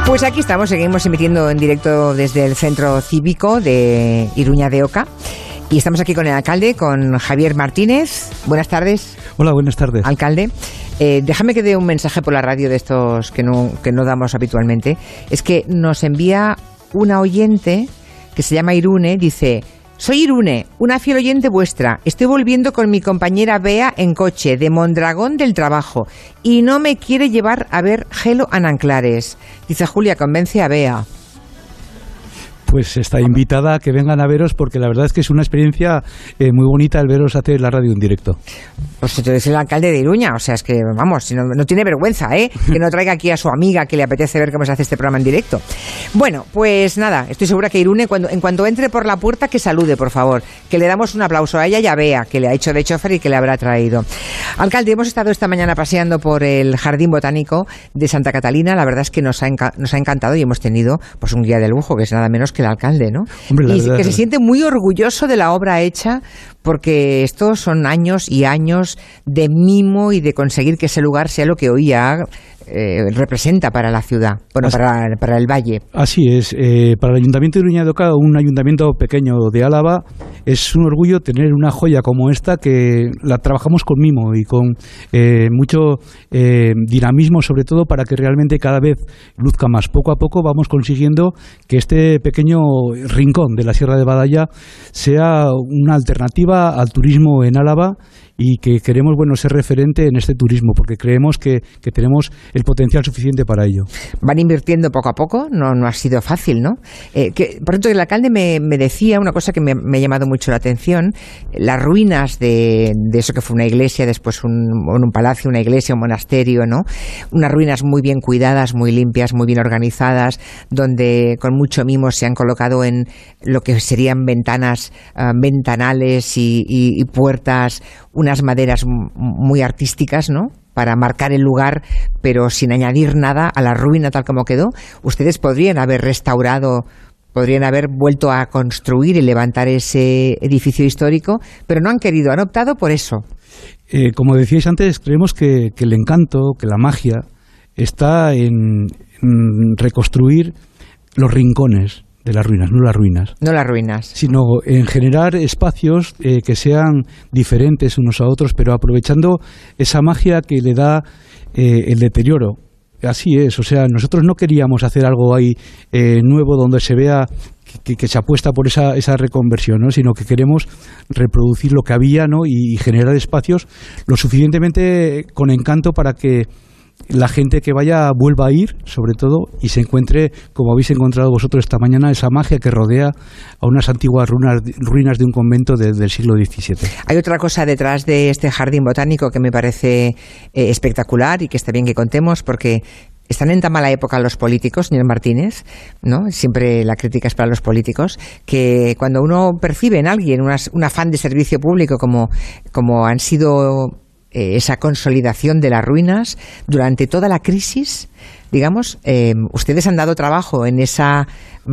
Pues aquí estamos, seguimos emitiendo en directo desde el Centro Cívico de Iruña de Oca. Y estamos aquí con el alcalde, con Javier Martínez. Buenas tardes. Hola, buenas tardes. Alcalde, déjame que dé un mensaje por la radio de estos que no damos habitualmente. Es que nos envía una oyente que se llama Irune, dice: soy Irune, una fiel oyente vuestra. Estoy volviendo con mi compañera Bea en coche de Mondragón del trabajo y no me quiere llevar a ver Gelo a Nanclares. Dice Julia, convence a Bea. Pues está invitada a que vengan a veros, porque la verdad es que es una experiencia muy bonita el veros hacer la radio en directo. Pues entonces el alcalde de Iruña, o sea, es que, vamos, si no tiene vergüenza, que no traiga aquí a su amiga que le apetece ver cómo se hace este programa en directo. Bueno, pues nada, estoy segura que Irune, en cuanto entre por la puerta, que salude, por favor, que le damos un aplauso a ella y a Bea, que le ha hecho de chofer y que le habrá traído. Alcalde, hemos estado esta mañana paseando por el Jardín Botánico de Santa Catalina, la verdad es que nos ha encantado y hemos tenido pues un guía de lujo, que es nada menos que el alcalde, ¿no? Hombre, y que se siente muy orgulloso de la obra hecha, porque estos son años y años de mimo y de conseguir que ese lugar sea lo que hoy ya representa para la ciudad, bueno, para el valle. Así es, para el Ayuntamiento de Iruña de Oca, un ayuntamiento pequeño de Álava, es un orgullo tener una joya como esta, que la trabajamos con mimo y con mucho dinamismo, sobre todo para que realmente cada vez luzca más. Poco a poco vamos consiguiendo que este pequeño rincón de la Sierra de Badalla sea una alternativa al turismo en Álava, y que queremos ser referente en este turismo, porque creemos que tenemos el potencial suficiente para ello. Van invirtiendo poco a poco, no ha sido fácil, ¿no? Por cierto, el alcalde me decía una cosa que me ha llamado mucho la atención: las ruinas de eso que fue una iglesia, después un palacio, una iglesia, un monasterio, ¿no? Unas ruinas muy bien cuidadas, muy limpias, muy bien organizadas, donde con mucho mimo se han colocado en lo que serían ventanas, ventanales y puertas, unas maderas muy artísticas, ¿no?, para marcar el lugar, pero sin añadir nada a la ruina tal como quedó. Ustedes podrían haber restaurado, podrían haber vuelto a construir y levantar ese edificio histórico, pero no han querido, han optado por eso. Como decíais antes, creemos que el encanto, que la magia está en reconstruir los rincones de las ruinas, no las ruinas. No las ruinas. Sino en generar espacios que sean diferentes unos a otros, pero aprovechando esa magia que le da el deterioro. Así es, o sea, nosotros no queríamos hacer algo ahí nuevo donde se vea que se apuesta por esa reconversión, ¿no?, sino que queremos reproducir lo que había, ¿no?, y generar espacios lo suficientemente con encanto para que la gente que vaya vuelva a ir, sobre todo, y se encuentre, como habéis encontrado vosotros esta mañana, esa magia que rodea a unas antiguas ruinas de un convento del siglo XVII. Hay otra cosa detrás de este jardín botánico que me parece espectacular y que está bien que contemos, porque están en tan mala época los políticos, señor Martínez, ¿no? Siempre la crítica es para los políticos, que cuando uno percibe en alguien un afán de servicio público como han sido esa consolidación de las ruinas durante toda la crisis, digamos, ustedes han dado trabajo en esa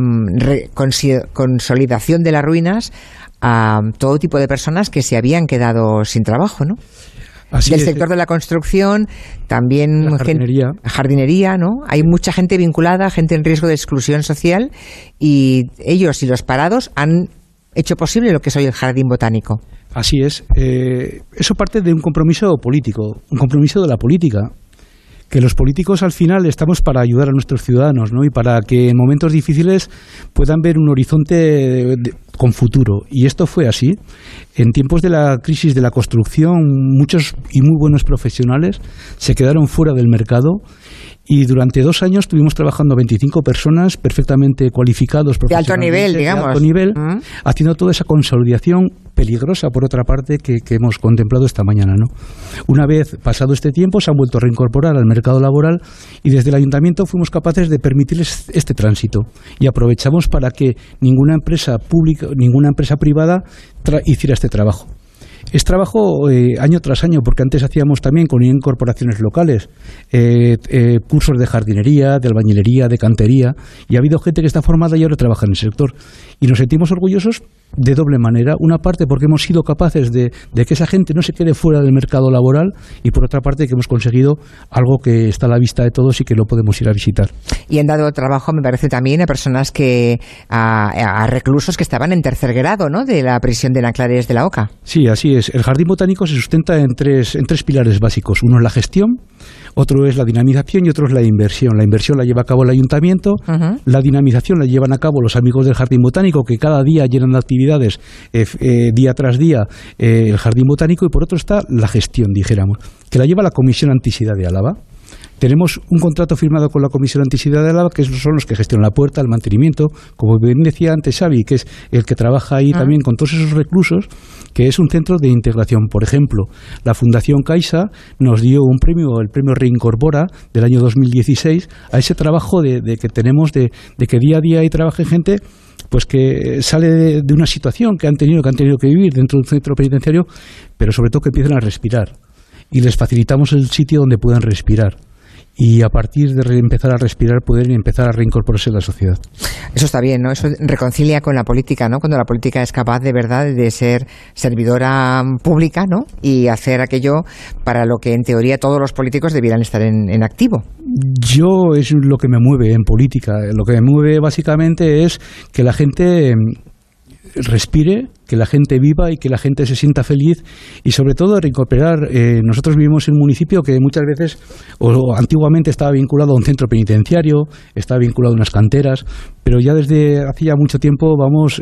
consolidación de las ruinas a todo tipo de personas que se habían quedado sin trabajo, ¿no? Del sector de la construcción, también la jardinería, ¿no? Hay mucha gente vinculada, gente en riesgo de exclusión social, y ellos y los parados han hecho posible lo que es hoy el Jardín Botánico. Así es. Eso parte de un compromiso político, un compromiso de la política, que los políticos al final estamos para ayudar a nuestros ciudadanos, ¿no?, y para que en momentos difíciles puedan ver un horizonte con futuro. Y esto fue así. En tiempos de la crisis de la construcción, muchos y muy buenos profesionales se quedaron fuera del mercado, y durante 2 años estuvimos trabajando 25 personas perfectamente cualificados, de alto nivel, digamos, de alto nivel, haciendo toda esa consolidación peligrosa, por otra parte, que hemos contemplado esta mañana, ¿no? Una vez pasado este tiempo, se han vuelto a reincorporar al mercado laboral, y desde el Ayuntamiento fuimos capaces de permitirles este tránsito, y aprovechamos para que ninguna empresa pública, ninguna empresa privada hiciera este trabajo. Es trabajo año tras año, porque antes hacíamos también con incorporaciones locales cursos de jardinería, de albañilería, de cantería, y ha habido gente que está formada y ahora trabaja en el sector. Y nos sentimos orgullosos de doble manera. Una parte porque hemos sido capaces de que esa gente no se quede fuera del mercado laboral, y por otra parte que hemos conseguido algo que está a la vista de todos y que lo podemos ir a visitar. Y han dado trabajo, me parece, también a personas a reclusos que estaban en tercer grado, ¿no?, de la prisión de Nanclares de la Oca. Sí, así es. El Jardín Botánico se sustenta en tres pilares básicos. Uno es la gestión, otro es la dinamización y otro es la inversión. La inversión la lleva a cabo el ayuntamiento, la dinamización la llevan a cabo los amigos del Jardín Botánico, que cada día llenan de actividades día tras día el Jardín Botánico, y por otro está la gestión, dijéramos, que la lleva la Comisión Antisida de Álava. Tenemos un contrato firmado con la Comisión Antisida de Álava, que son los que gestionan la puerta, el mantenimiento, como bien decía antes Xavi, que es el que trabaja ahí también con todos esos reclusos, que es un centro de integración. Por ejemplo, la Fundación Caixa nos dio un premio, el premio Reincorpora del año 2016, a ese trabajo de que tenemos de que día a día ahí trabaje gente pues que sale de una situación que han tenido que vivir dentro de un centro penitenciario, pero sobre todo que empiecen a respirar, y les facilitamos el sitio donde puedan respirar, y a partir de empezar a respirar pueden empezar a reincorporarse en la sociedad. Eso está bien, ¿no? Eso reconcilia con la política, ¿no? Cuando la política es capaz de verdad de ser servidora pública, ¿no?, y hacer aquello para lo que en teoría todos los políticos debieran estar en activo. Yo es lo que me mueve en política. Lo que me mueve básicamente es que la gente respire, que la gente viva y que la gente se sienta feliz, y sobre todo reincorporar. Nosotros vivimos en un municipio que muchas veces, o antiguamente, estaba vinculado a un centro penitenciario, estaba vinculado a unas canteras, pero ya desde hace ya mucho tiempo vamos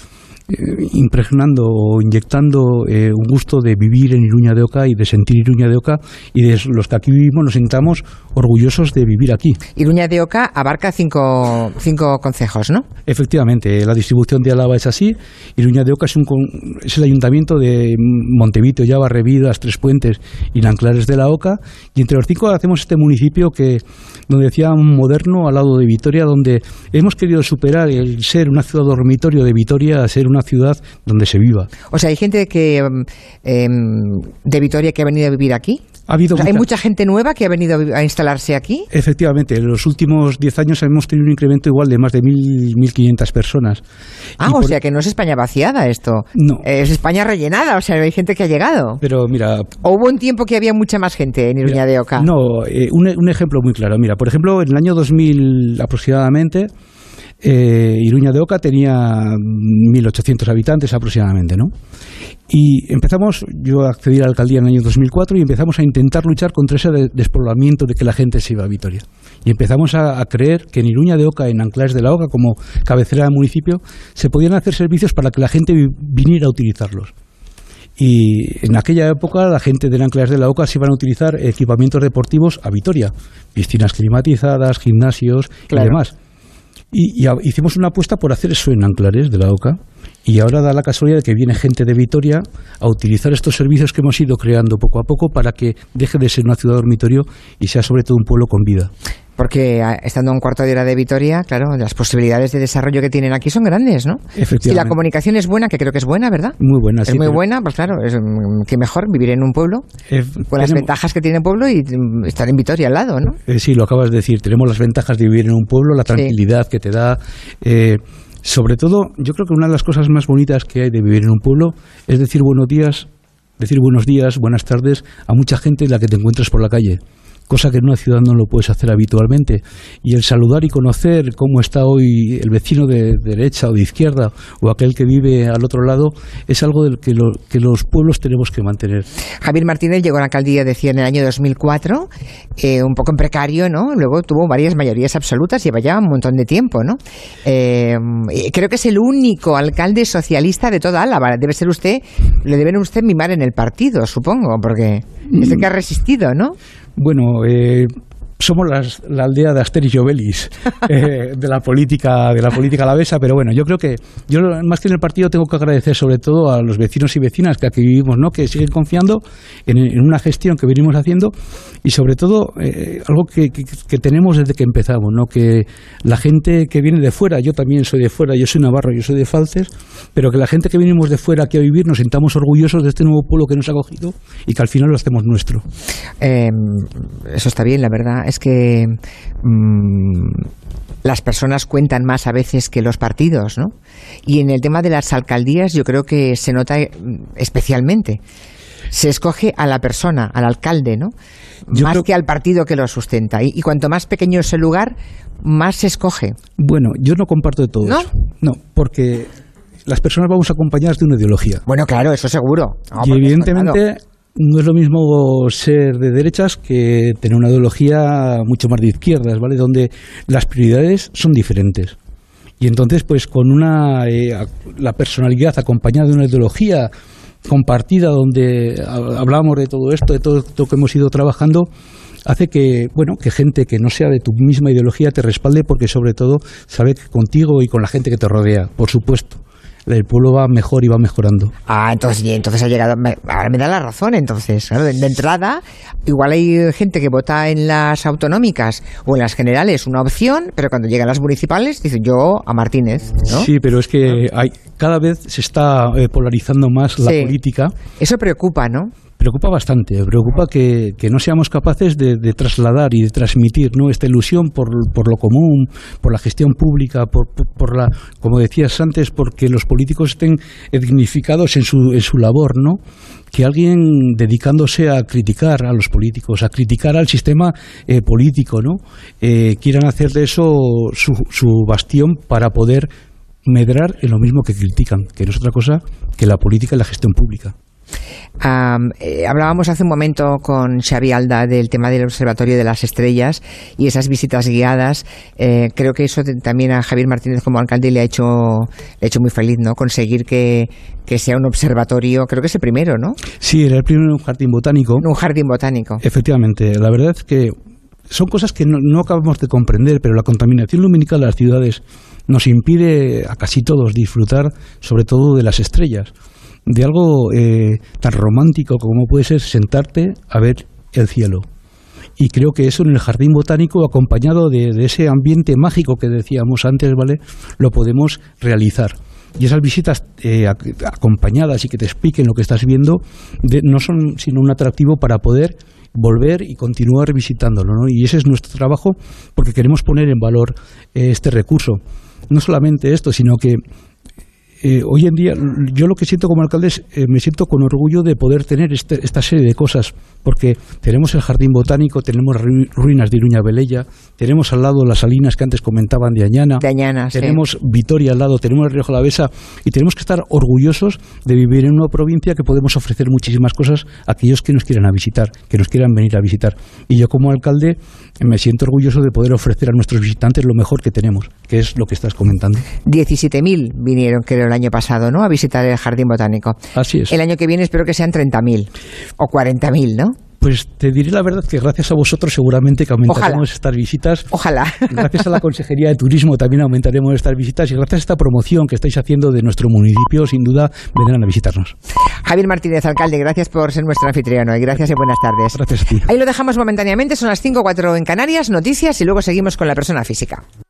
impregnando o inyectando un gusto de vivir en Iruña de Oca y de sentir Iruña de Oca, y de los que aquí vivimos nos sintamos orgullosos de vivir aquí. Iruña de Oca abarca cinco concejos, ¿no? Efectivamente, la distribución de Álava es así. Iruña de Oca es el ayuntamiento de Montevito, Llava, Revidas, Tres Puentes y Nanclares de la Oca, y entre los cinco hacemos este municipio donde decía, moderno, al lado de Vitoria, donde hemos querido superar el ser una ciudad dormitorio de Vitoria a ser una ciudad donde se viva. O sea, hay gente de Vitoria que ha venido a vivir aquí. ¿Hay mucha gente nueva que ha venido a instalarse aquí? Efectivamente, en los últimos 10 años hemos tenido un incremento igual de más de 1.500 personas. O sea que no es España vaciada esto. No. Es España rellenada, o sea, hay gente que ha llegado. Pero mira... ¿O hubo un tiempo que había mucha más gente en Iruña de Oca? No, un ejemplo muy claro. Mira, por ejemplo, en el año 2000 aproximadamente, Iruña de Oca tenía 1.800 habitantes aproximadamente, ¿no? Y yo accedí a la alcaldía en el año 2004 y empezamos a intentar luchar contra ese despoblamiento de que la gente se iba a Vitoria. Y empezamos a creer que en Iruña de Oca, en Nanclares de la Oca, como cabecera del municipio, se podían hacer servicios para que la gente viniera a utilizarlos. Y en aquella época la gente de Nanclares de la Oca se iban a utilizar equipamientos deportivos a Vitoria, piscinas climatizadas, gimnasios y demás. Y hicimos una apuesta por hacer eso en Nanclares de la Oca, y ahora da la casualidad de que viene gente de Vitoria a utilizar estos servicios que hemos ido creando poco a poco para que deje de ser una ciudad dormitorio y sea sobre todo un pueblo con vida. Porque estando a un cuarto de hora de Vitoria, claro, las posibilidades de desarrollo que tienen aquí son grandes, ¿no? Efectivamente. Si la comunicación es buena, que creo que es buena, ¿verdad? Muy buena, sí. Es muy buena, pues claro, que mejor vivir en un pueblo, con las ventajas que tiene el pueblo y estar en Vitoria al lado, ¿no? Sí, lo acabas de decir, tenemos las ventajas de vivir en un pueblo, la tranquilidad que te da. Sobre todo, yo creo que una de las cosas más bonitas que hay de vivir en un pueblo es decir buenos días, buenas tardes a mucha gente en la que te encuentras por la calle, cosa que en una ciudad no lo puedes hacer habitualmente. Y el saludar y conocer cómo está hoy el vecino de derecha o de izquierda o aquel que vive al otro lado es algo del que los pueblos tenemos que mantener. Javier Martínez llegó a la alcaldía, decía, en el año 2004, un poco en precario, ¿no? Luego tuvo varias mayorías absolutas, lleva ya un montón de tiempo, ¿no? Creo que es el único alcalde socialista de toda Álava. Le deben usted mimar en el partido, supongo, porque es el que ha resistido, ¿no? Bueno, somos la aldea de Asterix y Obelix de la política alavesa, pero bueno, yo creo que yo más que en el partido tengo que agradecer sobre todo a los vecinos y vecinas que aquí vivimos, ¿no?, que siguen confiando en una gestión que venimos haciendo, y sobre todo algo que tenemos desde que empezamos, ¿no?, que la gente que viene de fuera, yo también soy de fuera, yo soy navarro, yo soy de Falces, pero que la gente que venimos de fuera aquí a vivir nos sintamos orgullosos de este nuevo pueblo que nos ha acogido y que al final lo hacemos nuestro. Eso está bien, la verdad es que las personas cuentan más a veces que los partidos, ¿no? Y en el tema de las alcaldías yo creo que se nota especialmente. Se escoge a la persona, al alcalde, ¿no? Más que al partido que lo sustenta. Y cuanto más pequeño es el lugar, más se escoge. Bueno, yo no comparto de todo eso. No, porque las personas vamos acompañadas de una ideología. Bueno, claro, eso seguro. No, y evidentemente no es lo mismo ser de derechas que tener una ideología mucho más de izquierdas, ¿vale? Donde las prioridades son diferentes. Y entonces, pues con la personalidad acompañada de una ideología compartida, donde hablamos de todo esto, de todo lo que hemos ido trabajando, hace que gente que no sea de tu misma ideología te respalde, porque sobre todo sabe que contigo y con la gente que te rodea, por supuesto, el pueblo va mejor y va mejorando. Entonces ha llegado. Ahora me da la razón, entonces. Claro, de entrada, igual hay gente que vota en las autonómicas o en las generales una opción, pero cuando llegan las municipales dice yo a Martínez, ¿no? Sí, pero es que cada vez se está polarizando más la política. Eso preocupa, ¿no? Preocupa bastante, preocupa que no seamos capaces de trasladar y de transmitir, ¿no?, esta ilusión por lo común, por la gestión pública, por la, como decías antes, porque los políticos estén dignificados en su labor, ¿no? Que alguien dedicándose a criticar a los políticos, a criticar al sistema político, ¿no?, quieran hacer de eso su bastión para poder medrar en lo mismo que critican, que no es otra cosa que la política y la gestión pública. Hablábamos hace un momento con Xavi Alda del tema del Observatorio de las Estrellas y esas visitas guiadas. Creo que eso también a Javier Martínez como alcalde le ha hecho muy feliz, ¿no? Conseguir que sea un observatorio, creo que es el primero, ¿no? Sí, era el primero en un jardín botánico. Un jardín botánico. Efectivamente, la verdad es que son cosas que no acabamos de comprender, pero la contaminación lumínica de las ciudades nos impide a casi todos disfrutar, sobre todo de las estrellas, de algo tan romántico como puede ser sentarte a ver el cielo. Y creo que eso en el jardín botánico, acompañado de ese ambiente mágico que decíamos antes, ¿vale?, lo podemos realizar. Y esas visitas acompañadas y que te expliquen lo que estás viendo no son sino un atractivo para poder volver y continuar visitándolo, ¿no? Y ese es nuestro trabajo, porque queremos poner en valor este recurso. No solamente esto, sino que hoy en día yo lo que siento como alcalde es me siento con orgullo de poder tener esta serie de cosas, porque tenemos el jardín botánico, tenemos ruinas de Iruña Velella, tenemos al lado las salinas que antes comentaban de Añana, tenemos Vitoria al lado, tenemos el río Jalavesa, y tenemos que estar orgullosos de vivir en una provincia que podemos ofrecer muchísimas cosas a aquellos que nos quieran visitar, que nos quieran venir a visitar. Y yo como alcalde me siento orgulloso de poder ofrecer a nuestros visitantes lo mejor que tenemos, que es lo que estás comentando. 17.000 vinieron, creo, el año pasado, ¿no?, a visitar el Jardín Botánico. Así es. El año que viene espero que sean 30.000 o 40.000, ¿no? Pues te diré la verdad que gracias a vosotros seguramente que aumentaremos estas visitas. Ojalá. Gracias a la Consejería de Turismo también aumentaremos estas visitas, y gracias a esta promoción que estáis haciendo de nuestro municipio, sin duda vendrán a visitarnos. Javier Martínez, alcalde, gracias por ser nuestro anfitrión hoy. Gracias y buenas tardes. Gracias a ti. Ahí lo dejamos momentáneamente, son las 5:04 en Canarias, noticias y luego seguimos con la persona física.